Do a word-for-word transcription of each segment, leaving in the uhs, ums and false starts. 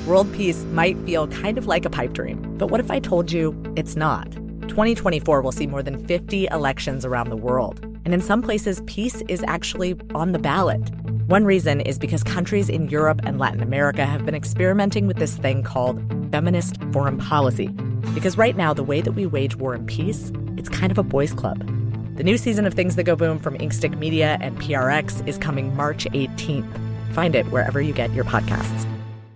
World peace might feel kind of like a pipe dream, but what if I told you it's not? twenty twenty-four will see more than fifty elections around the world, and in some places, peace is actually on the ballot. One reason is because countries in Europe and Latin America have been experimenting with this thing called feminist foreign policy. Because right now, the way that we wage war and peace, it's kind of a boys' club. The new season of Things That Go Boom from Inkstick Media and P R X is coming March eighteenth. Find it wherever you get your podcasts.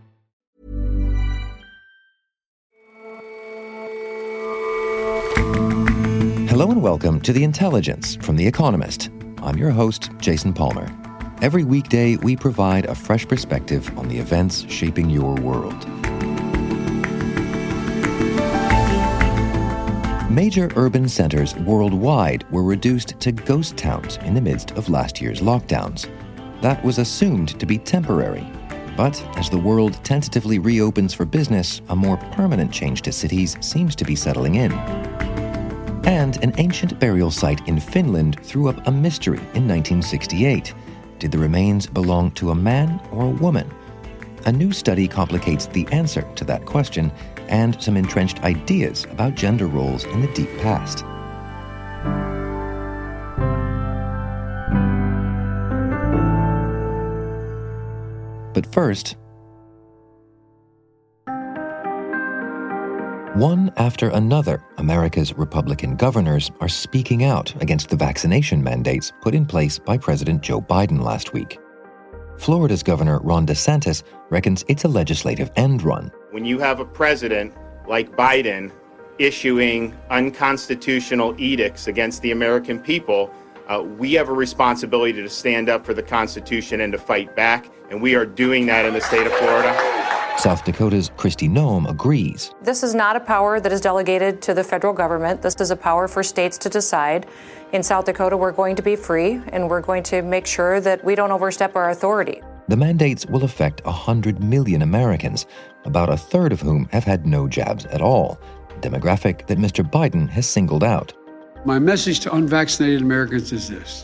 Hello and welcome to The Intelligence from The Economist. I'm your host, Jason Palmer. Every weekday, we provide a fresh perspective on the events shaping your world. Major urban centers worldwide were reduced to ghost towns in the midst of last year's lockdowns. That was assumed to be temporary. But as the world tentatively reopens for business, a more permanent change to cities seems to be settling in. And an ancient burial site in Finland threw up a mystery in nineteen sixty-eight. Did the remains belong to a man or a woman? A new study complicates the answer to that question and some entrenched ideas about gender roles in the deep past. But first, one after another, America's Republican governors are speaking out against the vaccination mandates put in place by President Joe Biden last week. Florida's Governor Ron DeSantis reckons it's a legislative end run. When you have a president like Biden issuing unconstitutional edicts against the American people, uh, we have a responsibility to stand up for the Constitution and to fight back, and we are doing that in the state of Florida. South Dakota's Kristi Noem agrees. This is not a power that is delegated to the federal government. This is a power for states to decide. In South Dakota, we're going to be free, and we're going to make sure that we don't overstep our authority. The mandates will affect one hundred million Americans, about a third of whom have had no jabs at all, a demographic that Mister Biden has singled out. My message to unvaccinated Americans is this: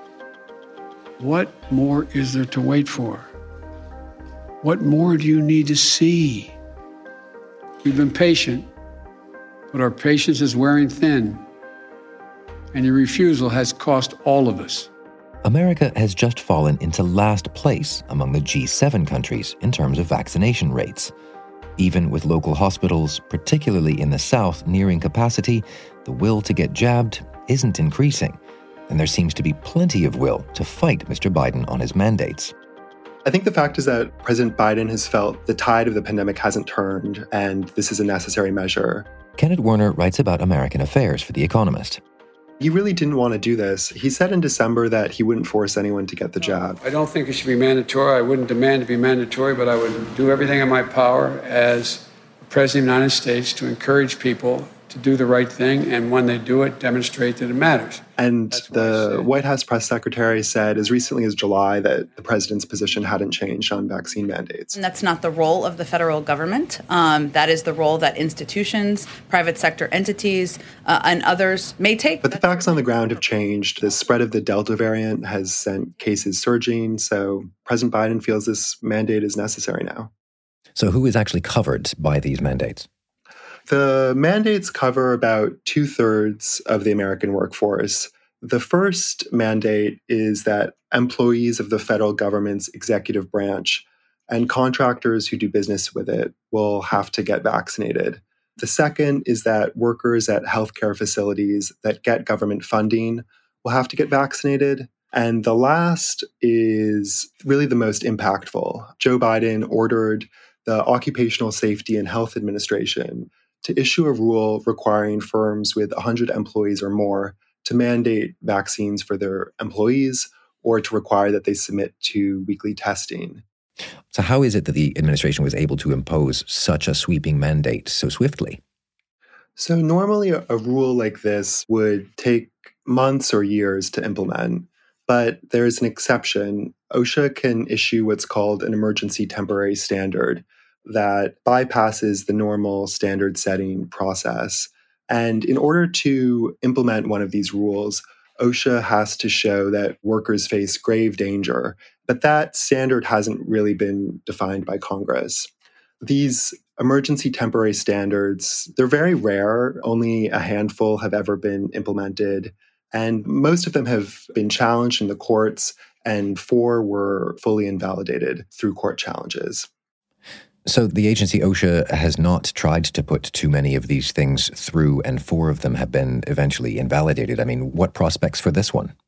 what more is there to wait for? What more do you need to see? We've been patient, but our patience is wearing thin, and your refusal has cost all of us. America has just fallen into last place among the G seven countries in terms of vaccination rates. Even with local hospitals, particularly in the South, nearing capacity, the will to get jabbed isn't increasing, and there seems to be plenty of will to fight Mister Biden on his mandates. I think the fact is that President Biden has felt the tide of the pandemic hasn't turned, and this is a necessary measure. Kenneth Werner writes about American affairs for The Economist. He really didn't want to do this. He said in December that he wouldn't force anyone to get the jab. I don't think it should be mandatory. I wouldn't demand to be mandatory, but I would do everything in my power as President of the United States to encourage people to do the right thing, and when they do it, demonstrate that it matters. And the White House press secretary said as recently as July that the president's position hadn't changed on vaccine mandates. And that's not the role of the federal government. Um, that is the role that institutions, private sector entities, uh, and others may take. But the facts on the ground have changed. The spread of the Delta variant has sent cases surging, so President Biden feels this mandate is necessary now. So who is actually covered by these mandates? The mandates cover about two-thirds of the American workforce. The first mandate is that employees of the federal government's executive branch and contractors who do business with it will have to get vaccinated. The second is that workers at healthcare facilities that get government funding will have to get vaccinated. And the last is really the most impactful. Joe Biden ordered the Occupational Safety and Health Administration to issue a rule requiring firms with one hundred employees or more to mandate vaccines for their employees or to require that they submit to weekly testing. So how is it that the administration was able to impose such a sweeping mandate so swiftly? So normally a, a rule like this would take months or years to implement, but there is an exception. OSHA can issue what's called an emergency temporary standard that bypasses the normal standard setting process. And in order to implement one of these rules, OSHA has to show that workers face grave danger. But that standard hasn't really been defined by Congress. These emergency temporary standards, they're very rare. Only a handful have ever been implemented. And most of them have been challenged in the courts, and four were fully invalidated through court challenges. So the agency OSHA has not tried to put too many of these things through, and four of them have been eventually invalidated. I mean, what prospects for this one?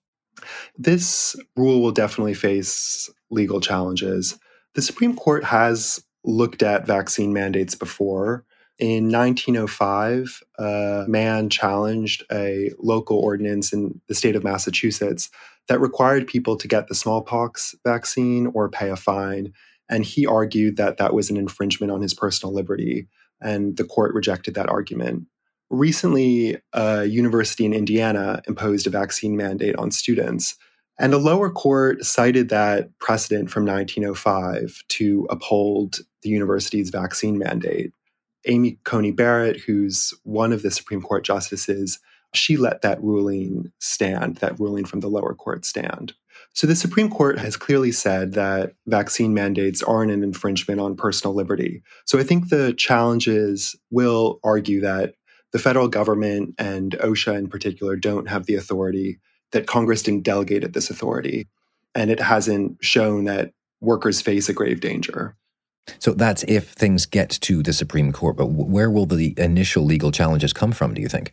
This rule will definitely face legal challenges. The Supreme Court has looked at vaccine mandates before. In nineteen oh five, a man challenged a local ordinance in the state of Massachusetts that required people to get the smallpox vaccine or pay a fine. And he argued that that was an infringement on his personal liberty, and the court rejected that argument. Recently, a university in Indiana imposed a vaccine mandate on students, and a lower court cited that precedent from nineteen oh five to uphold the university's vaccine mandate. Amy Coney Barrett, who's one of the Supreme Court justices, she let that ruling stand, that ruling from the lower court stand. So the Supreme Court has clearly said that vaccine mandates aren't an infringement on personal liberty. So I think the challenges will argue that the federal government and OSHA in particular don't have the authority, that Congress didn't delegate this authority, and it hasn't shown that workers face a grave danger. So that's if things get to the Supreme Court, but where will the initial legal challenges come from, do you think?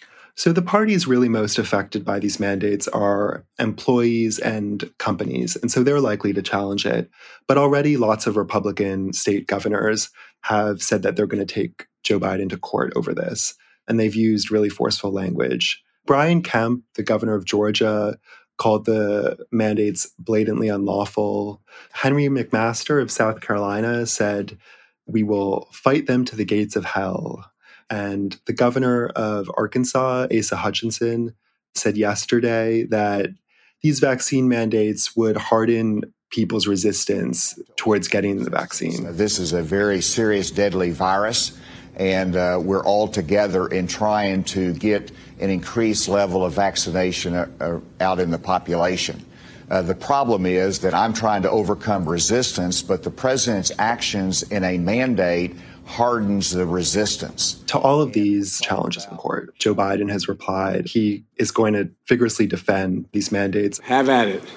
So the parties really most affected by these mandates are employees and companies, and so they're likely to challenge it. But already lots of Republican state governors have said that they're going to take Joe Biden to court over this, and they've used really forceful language. Brian Kemp, the governor of Georgia, called the mandates blatantly unlawful. Henry McMaster of South Carolina said, "We will fight them to the gates of hell." And the governor of Arkansas, Asa Hutchinson, said yesterday that these vaccine mandates would harden people's resistance towards getting the vaccine. This is a very serious, deadly virus, and uh, we're all together in trying to get an increased level of vaccination uh, out in the population. Uh, the problem is that I'm trying to overcome resistance, but the president's actions in a mandate hardens the resistance. To all of these challenges in court, Joe Biden has replied he is going to vigorously defend these mandates. Have at it.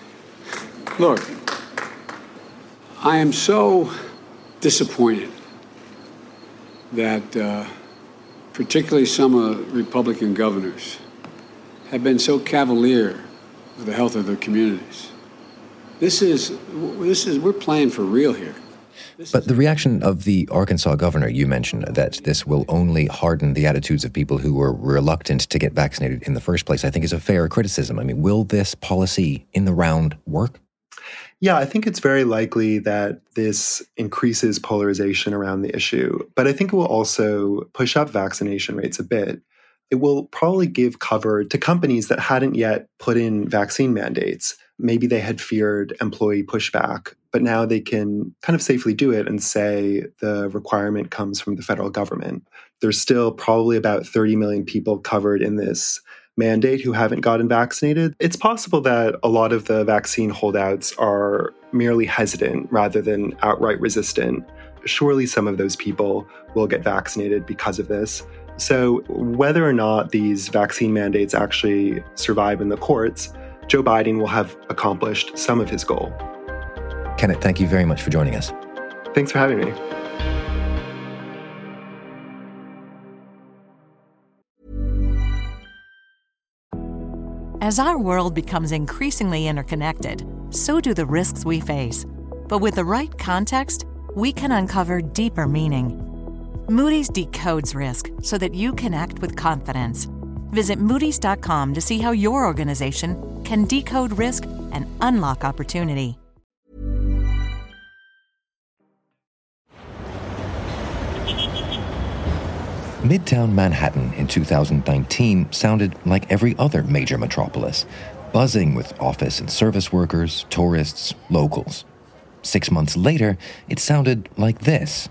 Look, I am so disappointed that uh, particularly some of the Republican governors have been so cavalier with the health of their communities. This is, this is, we're playing for real here. But the reaction of the Arkansas governor, you mentioned that this will only harden the attitudes of people who were reluctant to get vaccinated in the first place, I think is a fair criticism. I mean, will this policy in the round work? Yeah, I think it's very likely that this increases polarization around the issue, but I think it will also push up vaccination rates a bit. It will probably give cover to companies that hadn't yet put in vaccine mandates. Maybe they had feared employee pushback, but now they can kind of safely do it and say the requirement comes from the federal government. There's still probably about thirty million people covered in this mandate who haven't gotten vaccinated. It's possible that a lot of the vaccine holdouts are merely hesitant rather than outright resistant. Surely some of those people will get vaccinated because of this. So whether or not these vaccine mandates actually survive in the courts, Joe Biden will have accomplished some of his goal. Kenneth, thank you very much for joining us. Thanks for having me. As our world becomes increasingly interconnected, so do the risks we face. But with the right context, we can uncover deeper meaning. Moody's decodes risk so that you can act with confidence. Visit Moody's dot com to see how your organization can decode risk and unlock opportunity. Midtown Manhattan in two thousand nineteen sounded like every other major metropolis, buzzing with office and service workers, tourists, locals. Six months later, it sounded like this.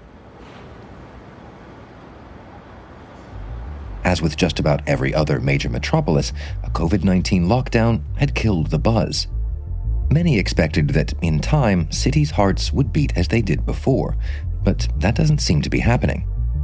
As with just about every other major metropolis, a covid nineteen lockdown had killed the buzz. Many expected that, in time, cities' hearts would beat as they did before, But that doesn't seem to be happening.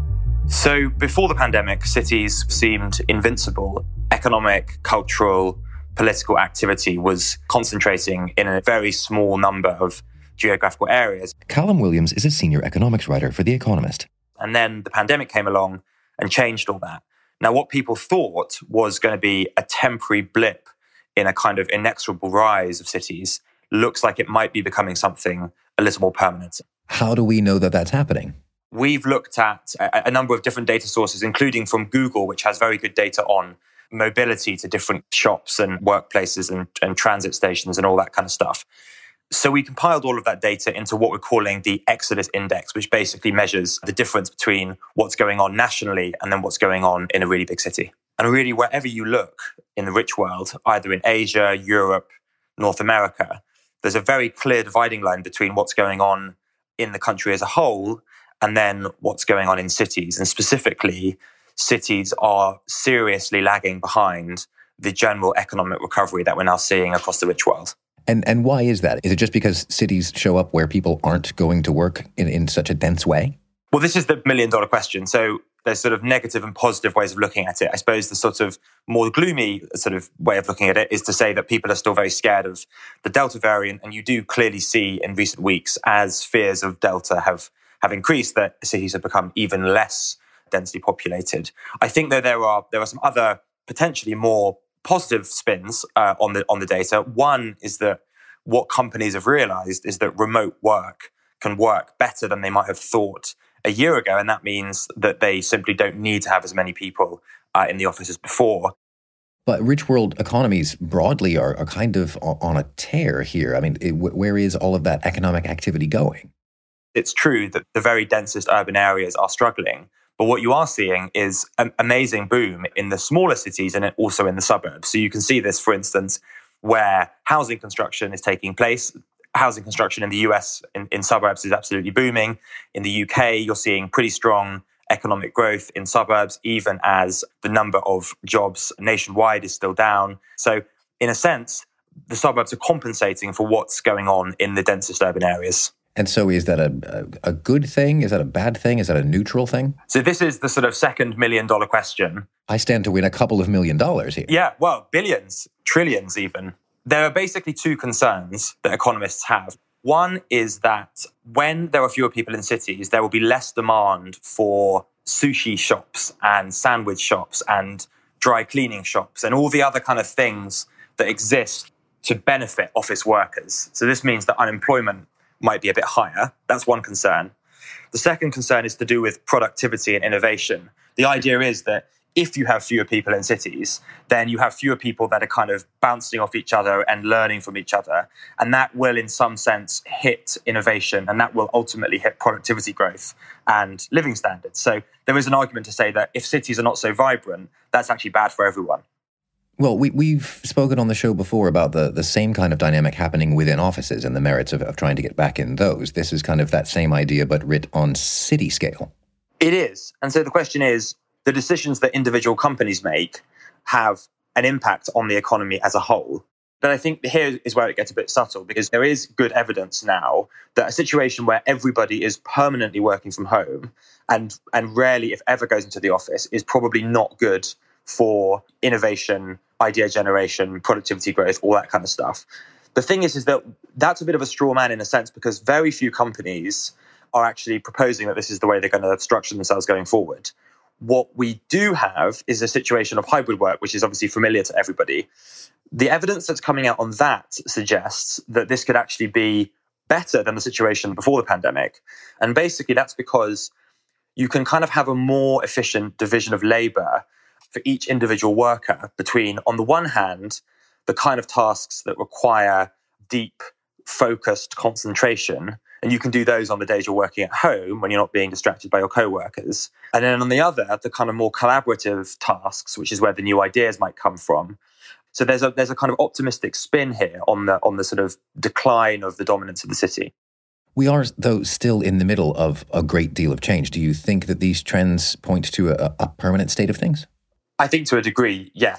So before the pandemic, cities seemed invincible. Economic, cultural, political activity was concentrating in a very small number of geographical areas. Callum Williams is a senior economics writer for The Economist. And then the pandemic came along and changed all that. Now, what people thought was going to be a temporary blip in a kind of inexorable rise of cities looks like it might be becoming something a little more permanent. How do we know that that's happening? We've looked at a, a number of different data sources, including from Google, which has very good data on mobility to different shops and workplaces and, and transit stations and all that kind of stuff. So we compiled all of that data into what we're calling the Exodus Index, which basically measures the difference between what's going on nationally and then what's going on in a really big city. And really, wherever you look in the rich world, either in Asia, Europe, North America, there's a very clear dividing line between what's going on in the country as a whole and then what's going on in cities. And specifically, cities are seriously lagging behind the general economic recovery that we're now seeing across the rich world. And and why is that? Is it just because cities show up where people aren't going to work in, in such a dense way? Well, this is the million dollar question. So there's sort of negative and positive ways of looking at it. I suppose the sort of more gloomy sort of way of looking at it is to say that people are still very scared of the Delta variant. And you do clearly see in recent weeks, as fears of Delta have, have increased, that cities have become even less densely populated. I think that there are there are some other potentially more positive spins uh, on the on the data. One is that what companies have realized is that remote work can work better than they might have thought a year ago, and that means that they simply don't need to have as many people uh, in the office as before. But rich world economies broadly are, are kind of on a tear here. I mean, it, where is all of that economic activity going? It's true that the very densest urban areas are struggling. But what you are seeing is an amazing boom in the smaller cities and also in the suburbs. So you can see this, for instance, where housing construction is taking place. Housing construction in the U S in, in suburbs is absolutely booming. In the U K, you're seeing pretty strong economic growth in suburbs, even as the number of jobs nationwide is still down. So in a sense, the suburbs are compensating for what's going on in the densest urban areas. And so is that a, a, a good thing? Is that a bad thing? Is that a neutral thing? So this is the sort of second million dollar question. I stand to win a couple of million dollars here. Yeah, well, billions, trillions even. There are basically two concerns that economists have. One is that when there are fewer people in cities, there will be less demand for sushi shops and sandwich shops and dry cleaning shops and all the other kind of things that exist to benefit office workers. So this means that unemployment might be a bit higher. That's one concern. The second concern is to do with productivity and innovation. The idea is that if you have fewer people in cities, then you have fewer people that are kind of bouncing off each other and learning from each other. And that will, in some sense, hit innovation, and that will ultimately hit productivity growth and living standards. So there is an argument to say that if cities are not so vibrant, that's actually bad for everyone. Well, we, we've spoken on the show before about the, the same kind of dynamic happening within offices and the merits of, of trying to get back in those. This is kind of that same idea, but writ on city scale. It is. And so the question is, the decisions that individual companies make have an impact on the economy as a whole. But I think here is where it gets a bit subtle, because there is good evidence now that a situation where everybody is permanently working from home and, and rarely, if ever, goes into the office is probably not good for innovation, idea generation, productivity growth, all that kind of stuff. The thing is, is that that's a bit of a straw man in a sense, because very few companies are actually proposing that this is the way they're going to structure themselves going forward. What we do have is a situation of hybrid work, which is obviously familiar to everybody. The evidence that's coming out on that suggests that this could actually be better than the situation before the pandemic. And basically that's because you can kind of have a more efficient division of labor for each individual worker between, on the one hand, the kind of tasks that require deep, focused concentration, and you can do those on the days you're working at home when you're not being distracted by your co-workers. And then on the other, the kind of more collaborative tasks, which is where the new ideas might come from. So there's a there's a kind of optimistic spin here on the on the sort of decline of the dominance of the city. We are, though, still in the middle of a great deal of change. Do you think that these trends point to a, a permanent state of things? I think to a degree, yes.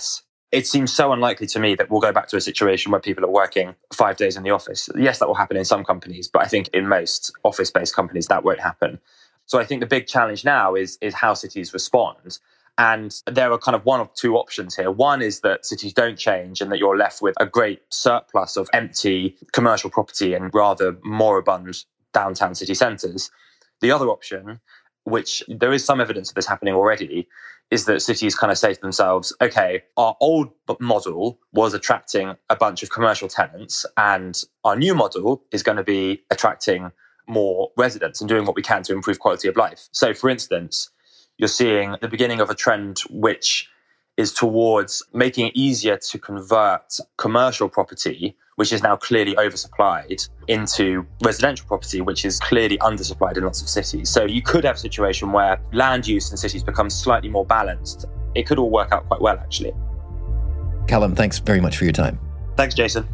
It seems so unlikely to me that we'll go back to a situation where people are working five days in the office. Yes, that will happen in some companies, but I think in most office-based companies, that won't happen. So I think the big challenge now is, is how cities respond. And there are kind of one of two options here. One is that cities don't change and that you're left with a great surplus of empty commercial property and rather moribund downtown city centres. The other option, which there is some evidence of this happening already, is that cities kind of say to themselves, okay, our old model was attracting a bunch of commercial tenants and our new model is going to be attracting more residents and doing what we can to improve quality of life. So, for instance, you're seeing the beginning of a trend which is towards making it easier to convert commercial property, which is now clearly oversupplied, into residential property, which is clearly undersupplied in lots of cities. So you could have a situation where land use in cities becomes slightly more balanced. It could all work out quite well, actually. Callum, thanks very much for your time. Thanks, Jason.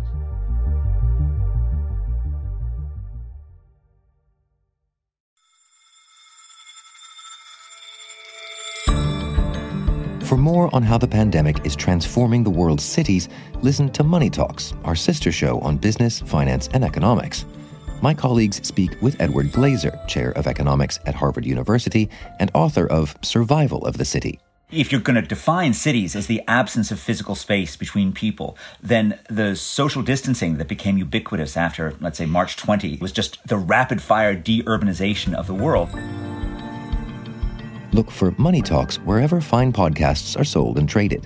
For more on how the pandemic is transforming the world's cities, listen to Money Talks, our sister show on business, finance, and economics. My colleagues speak with Edward Glaser, chair of economics at Harvard University and author of Survival of the City. If you're going to define cities as the absence of physical space between people, then the social distancing that became ubiquitous after, let's say, March twentieth was just the rapid-fire de-urbanization of the world. Look for Money Talks wherever fine podcasts are sold and traded.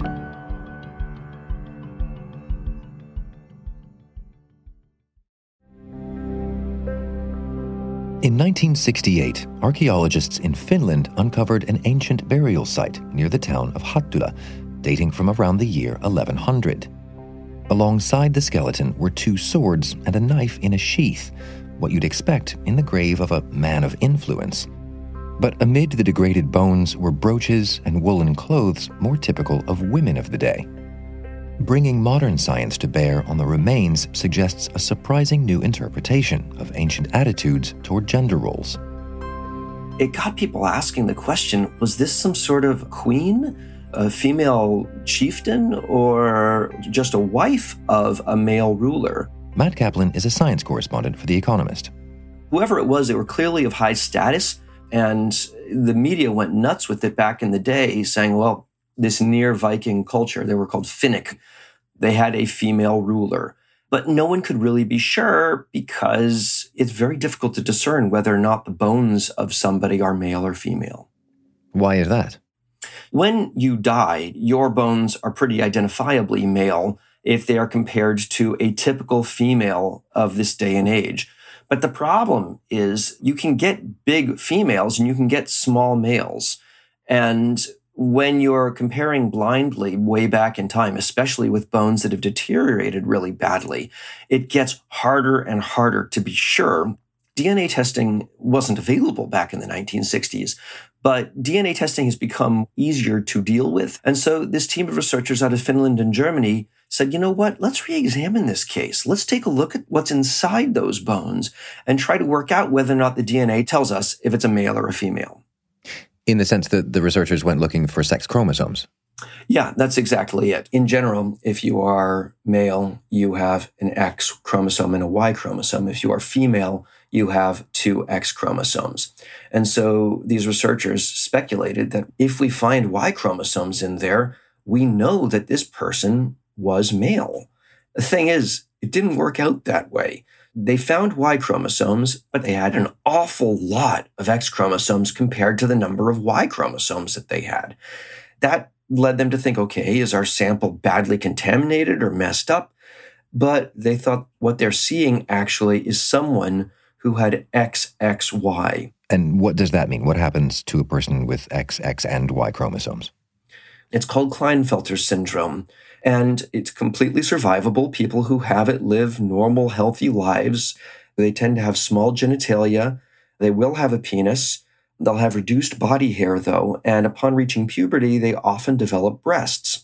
In nineteen sixty-eight, archaeologists in Finland uncovered an ancient burial site near the town of Hattula, dating from around the year eleven hundred. Alongside the skeleton were two swords and a knife in a sheath, what you'd expect in the grave of a man of influence. But amid the degraded bones were brooches and woolen clothes more typical of women of the day. Bringing modern science to bear on the remains suggests a surprising new interpretation of ancient attitudes toward gender roles. It got people asking the question, was this some sort of queen, a female chieftain, or just a wife of a male ruler? Matt Kaplan is a science correspondent for The Economist. Whoever it was, they were clearly of high status. And the media went nuts with it back in the day, saying, well, this near Viking culture, they were called Finnic, they had a female ruler. But no one could really be sure because it's very difficult to discern whether or not the bones of somebody are male or female. Why is that? When you die, your bones are pretty identifiably male if they are compared to a typical female of this day and age. But the problem is you can get big females and you can get small males. And when you're comparing blindly way back in time, especially with bones that have deteriorated really badly, it gets harder and harder to be sure. D N A testing wasn't available back in the nineteen sixties, but D N A testing has become easier to deal with. And so this team of researchers out of Finland and Germany said, you know what, let's re-examine this case. Let's take a look at what's inside those bones and try to work out whether or not the D N A tells us if it's a male or a female. In the sense that the researchers went looking for sex chromosomes. Yeah, that's exactly it. In general, if you are male, you have an X chromosome and a Y chromosome. If you are female, you have two X chromosomes. And so these researchers speculated that if we find Y chromosomes in there, we know that this person was male. The thing is, it didn't work out that way. They found Y chromosomes, but they had an awful lot of X chromosomes compared to the number of Y chromosomes that they had. That led them to think, okay, is our sample badly contaminated or messed up? But they thought what they're seeing actually is someone who had X X Y. And what does that mean? What happens to a person with X X and Y chromosomes? It's called Klinefelter syndrome, and it's completely survivable. People who have it live normal, healthy lives. They tend to have small genitalia. They will have a penis. They'll have reduced body hair, though, and upon reaching puberty, they often develop breasts.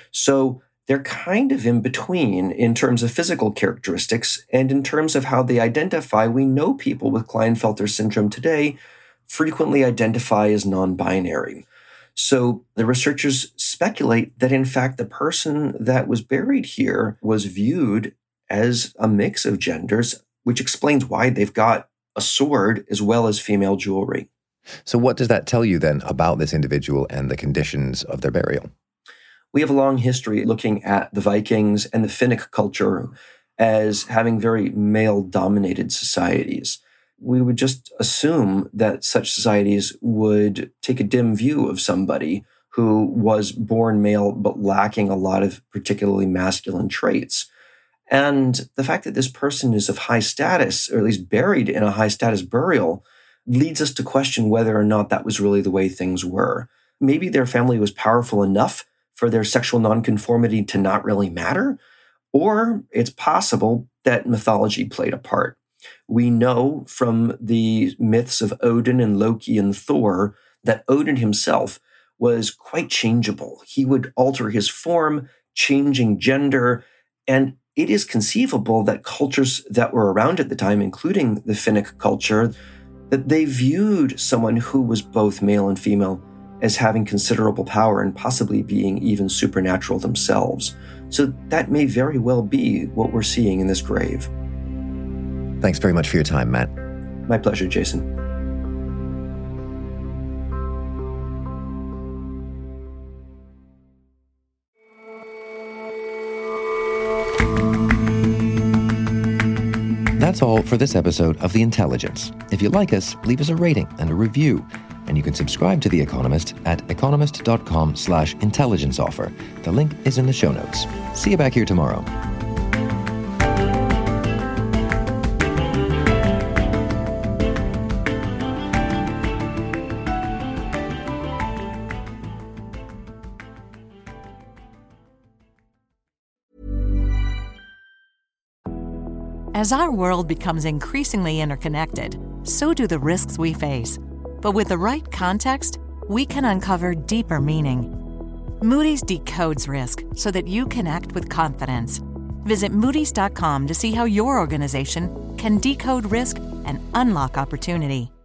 So they're kind of in between in terms of physical characteristics, and in terms of how they identify. We know people with Klinefelter syndrome today frequently identify as non-binary. So the researchers speculate that, in fact, the person that was buried here was viewed as a mix of genders, which explains why they've got a sword as well as female jewelry. So what does that tell you then about this individual and the conditions of their burial? We have a long history looking at the Vikings and the Finnic culture as having very male-dominated societies. We would just assume that such societies would take a dim view of somebody who was born male but lacking a lot of particularly masculine traits. And the fact that this person is of high status, or at least buried in a high-status burial, leads us to question whether or not that was really the way things were. Maybe their family was powerful enough for their sexual nonconformity to not really matter, or it's possible that mythology played a part. We know from the myths of Odin and Loki and Thor that Odin himself was quite changeable. He would alter his form, changing gender, and it is conceivable that cultures that were around at the time, including the Finnic culture, that they viewed someone who was both male and female as having considerable power and possibly being even supernatural themselves. So that may very well be what we're seeing in this grave. Thanks very much for your time, Matt. My pleasure, Jason. That's all for this episode of The Intelligence. If you like us, leave us a rating and a review. And you can subscribe to The Economist at economist.com slash intelligence offer. The link is in the show notes. See you back here tomorrow. As our world becomes increasingly interconnected, so do the risks we face. But with the right context, we can uncover deeper meaning. Moody's decodes risk so that you can act with confidence. Visit Moody's dot com to see how your organization can decode risk and unlock opportunity.